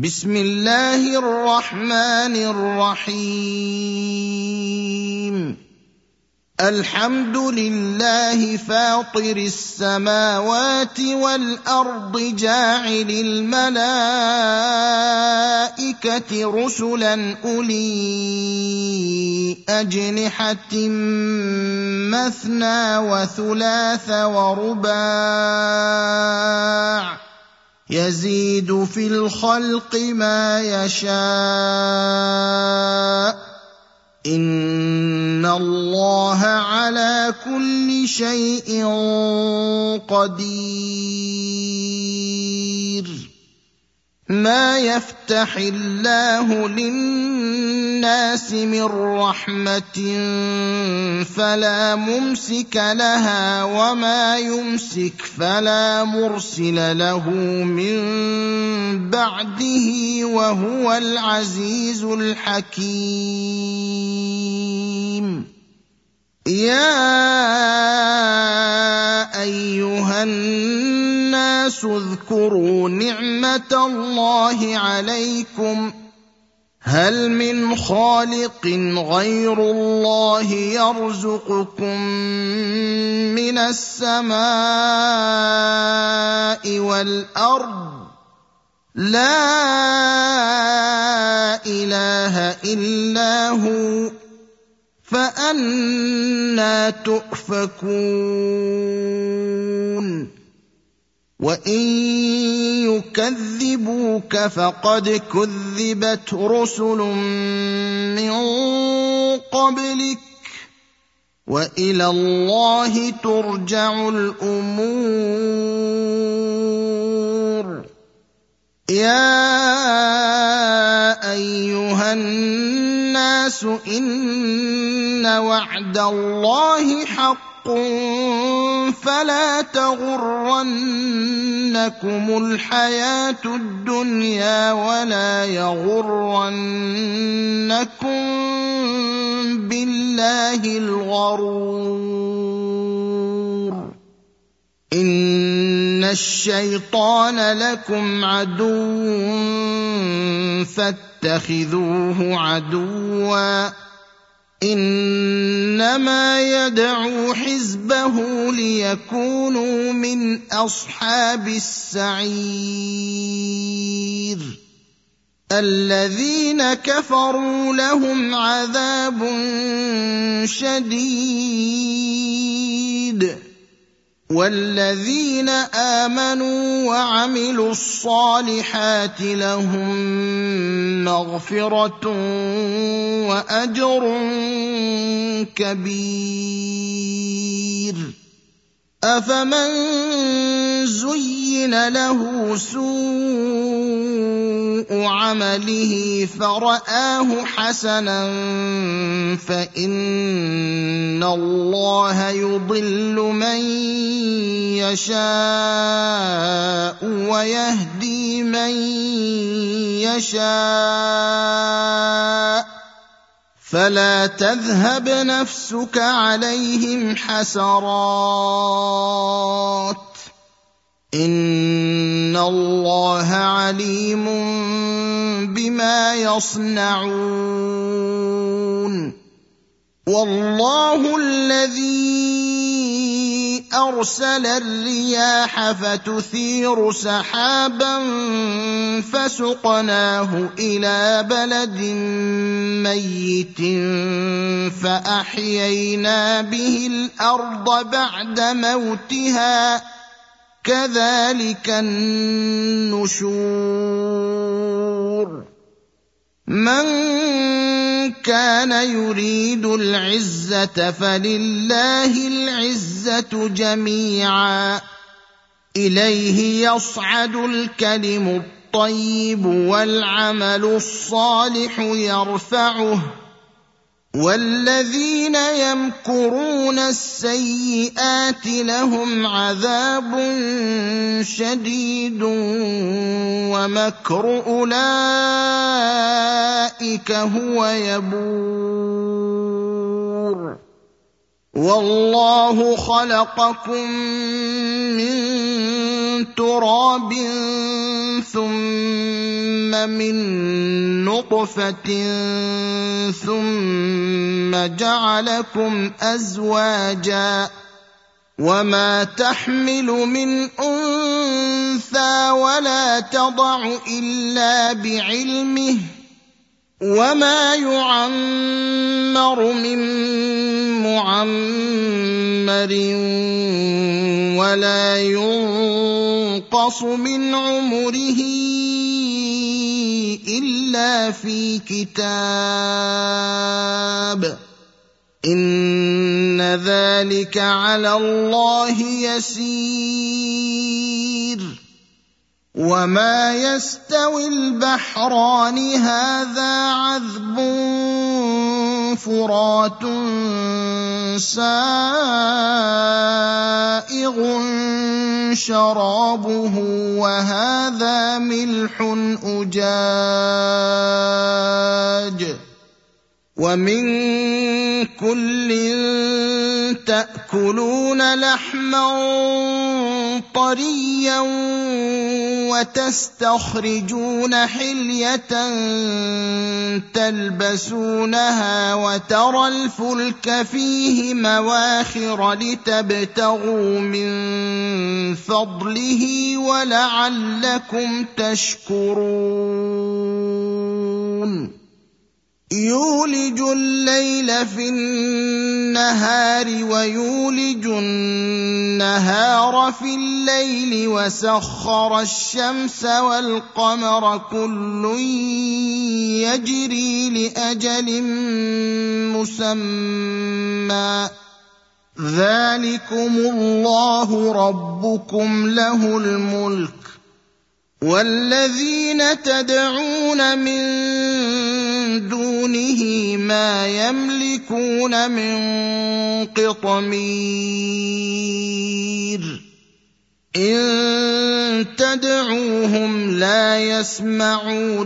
بسم الله الرحمن الرحيم. الحمد لله فاطر السماوات والأرض جاعل الملائكة رسلا أولي أجنحة مثنى وثلاث ورباع يزيد في الخلق ما يشاء إن الله على كل شيء قدير. ما يفتح الله للناس من رحمة فلا ممسك لها وما يمسك فلا مرسل له من بعده وهو العزيز الحكيم. يا أيها الناس اذكروا نعمة الله عليكم هل من خالق غير الله يرزقكم من السماء والأرض لا إله إلا هو فأنى تؤفكون. وإن يكذبوك فقد كذبت رسل من قبلك وإلى الله ترجع الأمور. يا أيها الناس إن وعد الله حق فلا تغرنكم الحياة الدنيا ولا يغرنكم بالله الغرور. إن الشيطان لكم عدو فاتخذوه عدوا إنما يدعو حزبه ليكونوا من أصحاب السعير. الذين كفروا لهم عذاب شديد والذين آمنوا وعملوا الصالحات لهم مغفرة وأجر كبير. أفمن زين له سوء عمله فرآه حسنا فإن الله يضل من يشاء ويهدي من يشاء فلا تذهب نفسك عليهم حسرات إن الله عليم بما يصنعون. والله الذي أرسل الرياح فتثير سحابا فسقناه إلى بلد ميت فأحيينا به الأرض بعد موتها كذلك النشور. من كان يريد العزة فلله العزة جميعا إليه يصعد الكلم الطيب والعمل الصالح يرفعه والذين يمكرون السيئات لهم عذاب شديد ومكر أولئك هو يبور. والله خلقكم من تراب ثم من نطفة ثم جعلكم أزواجا وما تحمل من أنثى ولا تضع إلا بعلمه وما يعمر من معمر ولا ينقص من عمره إلا في كتاب إن ذلك على الله يسير وما يستوي البحران هذا عذب فرات سائغ شرابه وهذا ملح أجاج ومن كل تأكلون لحما طريا وتستخرجون حلية تلبسونها وترى الفلك فيه مواخر لتبتغوا من فضله ولعلكم تشكرون يولج الليل في النهار ويولج النهار في الليل وسخر الشمس والقمر كل يجري لأجل مسمى ذلكم الله ربكم له الملك والذين تدعون من دونه ما يملكون من قطمير إن تدعوهم لا يسمعوا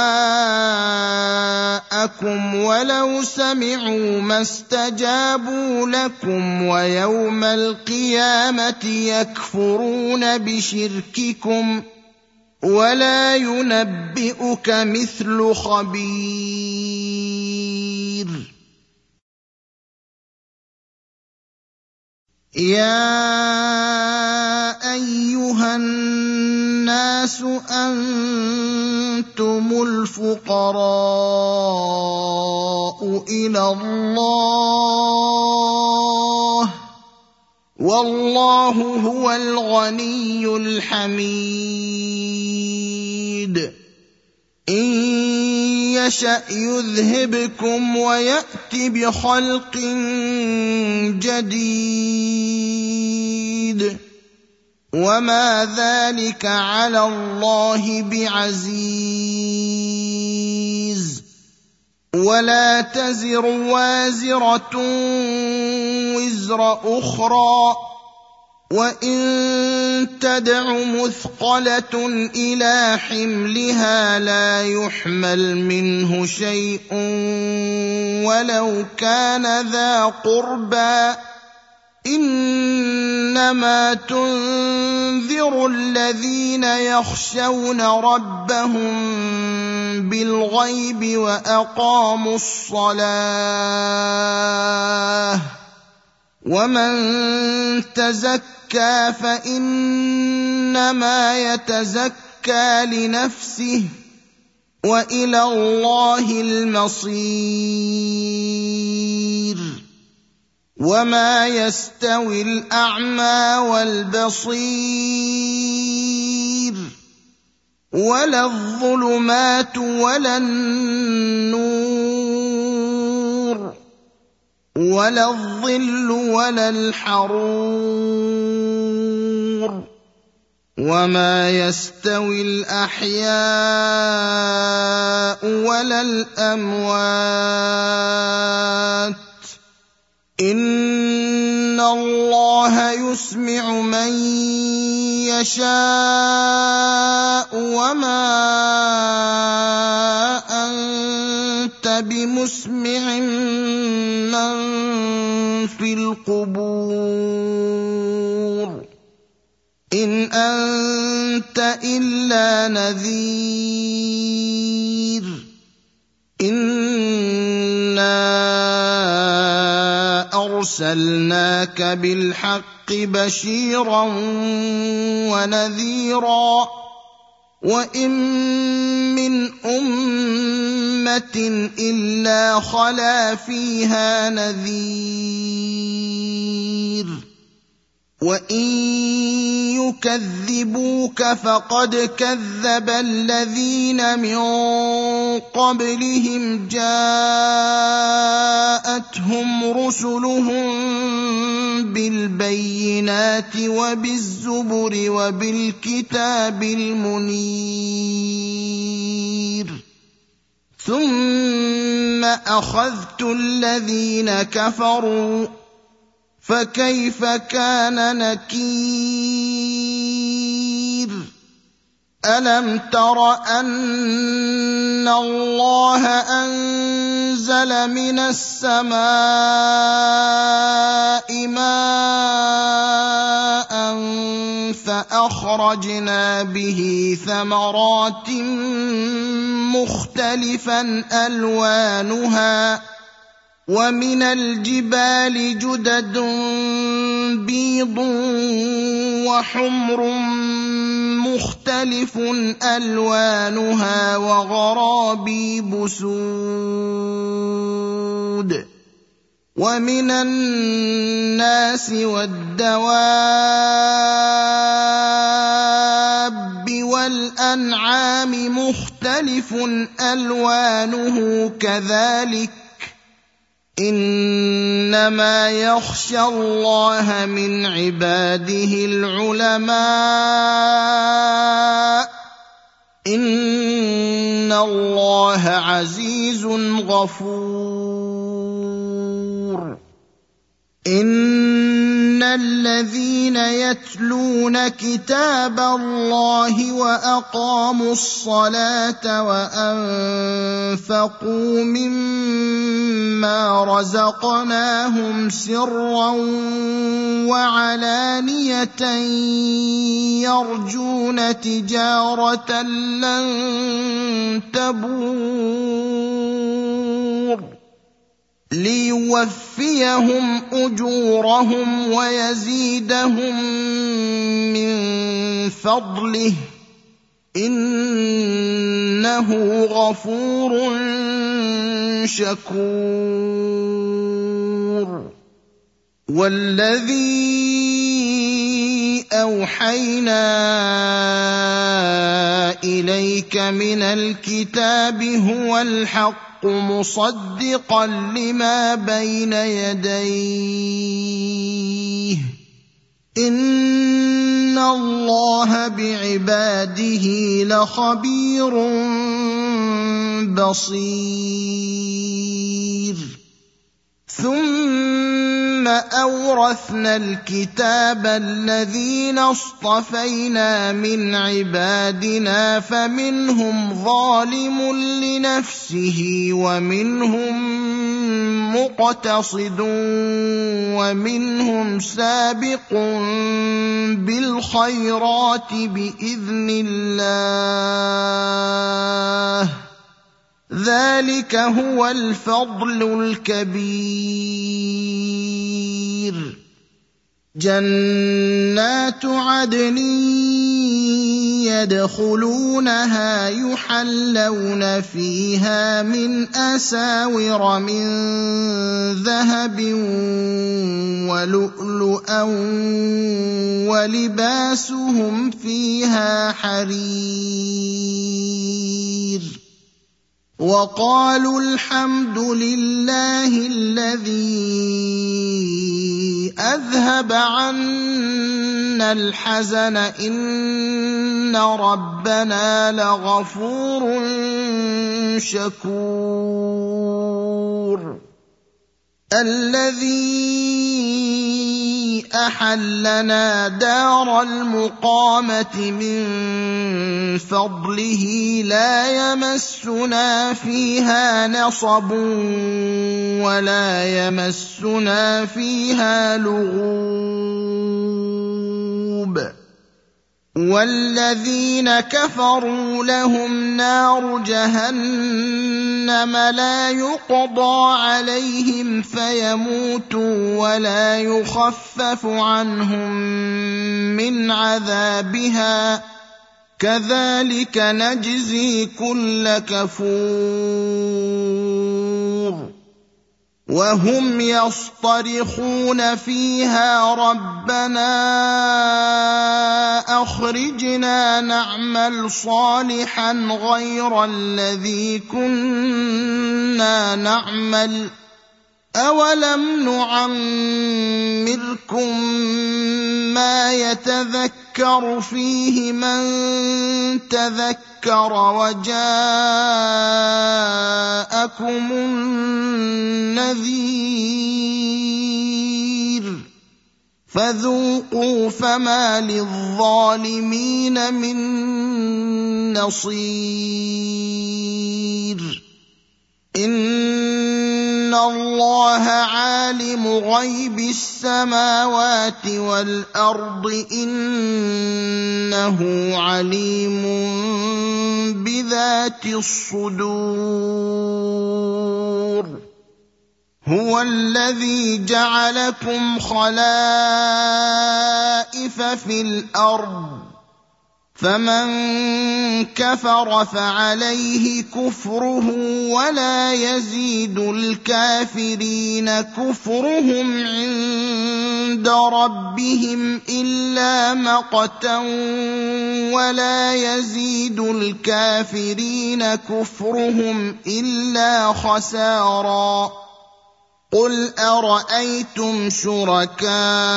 دعاءكم ولو سمعوا ما استجابوا لكم ويوم القيامة يكفرون بشرككم ولا ينبئك مثل خبير يا أيها الناس أنتم الفقراء إلى الله والله هو الغني الحميد إن يشأ يذهبكم ويأت بخلق جديد وما ذلك على الله بعزيز ولا تزر وازرة وزر أخرى وإن تدع مثقلة إلى حملها لا يحمل منه شيء ولو كان ذا قربى إنما تنذر الذين يخشون ربهم بالغيب وأقاموا الصلاة ومن تزكى فإنما يتزكى لنفسه وإلى الله المصير وما يستوي الأعمى والبصير ولا الظلمات ولا النور ولا الظل ولا الحرور وما يستوي الأحياء ولا الأموات إن الله يسمع من يشاء وما أنت بمسمع من في القبور إن أنت إلا نذير إنا أرسلناك بالحق بشيرا ونذيرا وإن من أمة إلا خلا فيها نذير وإن يكذبوك فقد كذب الذين من قبلهم جاءتهم رسلهم بالبينات وبالزبر وبالكتاب المنير ثم أخذت الذين كفروا فكيف كان نكير ألم تر أن الله أنزل من السماء ماء فأخرجنا به ثمرات مختلفا ألوانها ومن الجبال جدد بيض وحمر مختلف ألوانها وغرابيب سود ومن الناس والدواب والأنعام مختلف ألوانه كذلك إنما يخشى الله من عباده العلماء إن الله عزيز غفور إن الذين يتلون كتاب الله وأقاموا الصلاة وأنفقوا مما رزقناهم سرا وعلانية يرجون تجارة لن تبور ليوفيهم أجورهم ويزيدهم من فضله إنه غفور شكور والذي أوحينا إليك من الكتاب هو الحق مصدقا لما بين يديه إن الله بعباده لخبير بصير ثم أورثنا الكتاب الذين اصطفينا من عبادنا فمنهم ظالم لنفسه ومنهم مقتصد ومنهم سابق بالخيرات بإذن الله ذلك هو الفضل الكبير جنات عدن يدخلونها يحلون فيها من أساور من ذهب ولؤلؤا ولباسهم فيها حرير وقالوا الحمد لله الذي أذهب عنا الحزن إن ربنا لغفور شكور الذي أحلنا دار المقامة من فضله لا يمسنا فيها نصب ولا يمسنا فيها لغوب والذين كفروا لهم نار جهنم لا يقضى عليهم فيموتوا ولا يخفف عنهم من عذابها كذلك نجزي كل كفور وهم يصطرخون فيها ربنا أخرجنا نعمل صالحا غير الذي كنا نعمل أولم نعمركم ما يتذكر فيه من تذكر وجاءكم النذير فذوقوا فما للظالمين من نصير إن الله عالم غيب السماوات والأرض إنه عليم بذات الصدور هو الذي جعلكم خلائف في الأرض فمن كفر فعليه كفره ولا يزيد الكافرين كفرهم عند ربهم إلا مقتا ولا يزيد الكافرين كفرهم إلا خسارا قل أرأيتم شركاءكم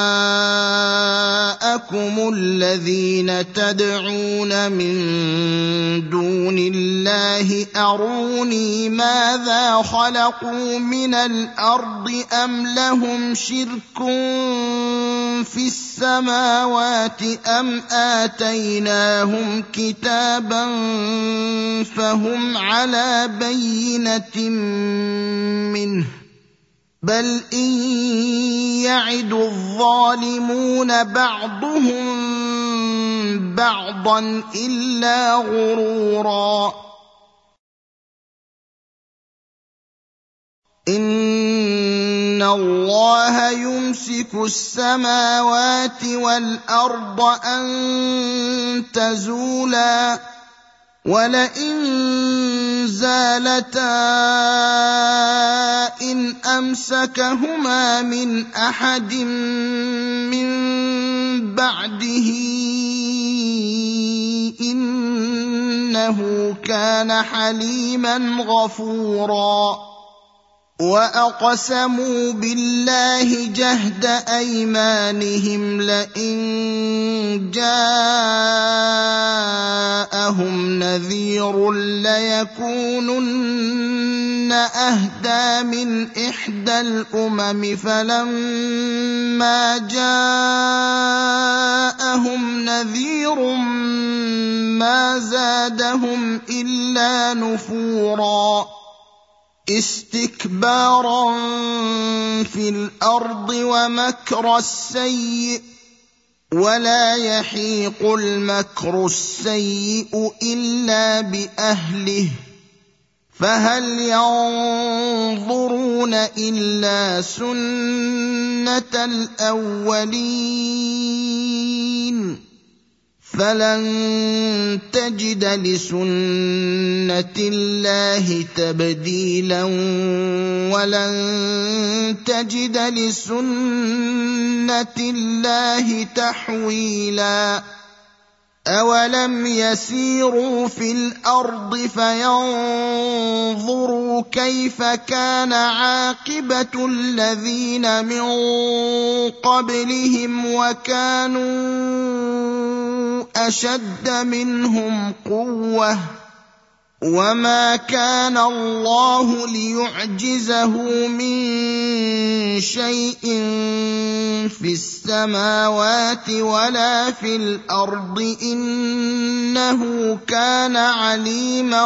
الذين تدعون من دون الله أروني ماذا خلقوا من الأرض أم لهم شرك في السماوات أم آتيناهم كتابا فهم على بينة منه بل إن يعد الظالمون بعضهم بعضا إلا غرورا إن الله يمسك السماوات والأرض أن تزولا ولئن زالتا إن أمسكهما من أحد من بعده إنه كان حليما غفورا وأقسموا بالله جهد أيمانهم لئن جاءهم نذير ليكونن أهدى من إحدى الأمم فلما جاءهم نذير ما زادهم إلا نفورا استكبارا في الأرض ومكر السيء ولا يحيق المكر السيء إلا بأهله فهل ينظرون إلا سنة الأولين فلن تجد لسنة الله تبديلا ولن تجد لسنة الله تحويلا أولم يسيروا في الأرض فينظروا كيف كان عاقبة الذين من قبلهم وكانوا أشد منهم قوة وما كان الله ليعجزه من شيء في السماوات ولا في الارض انه كان عليما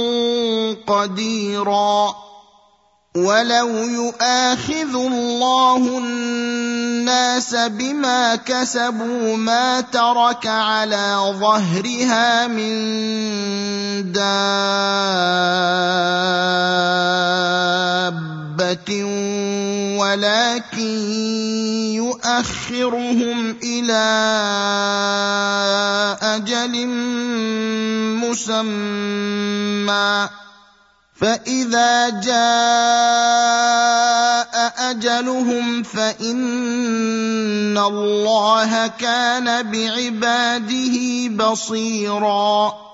قديرا ولو يؤاخذ الله الناس بما كسبوا ما ترك على ظهرها من دابة ولكن يؤخرهم إلى أجل مسمى فإذا جاء أجلهم فإن الله كان بعباده بصيراً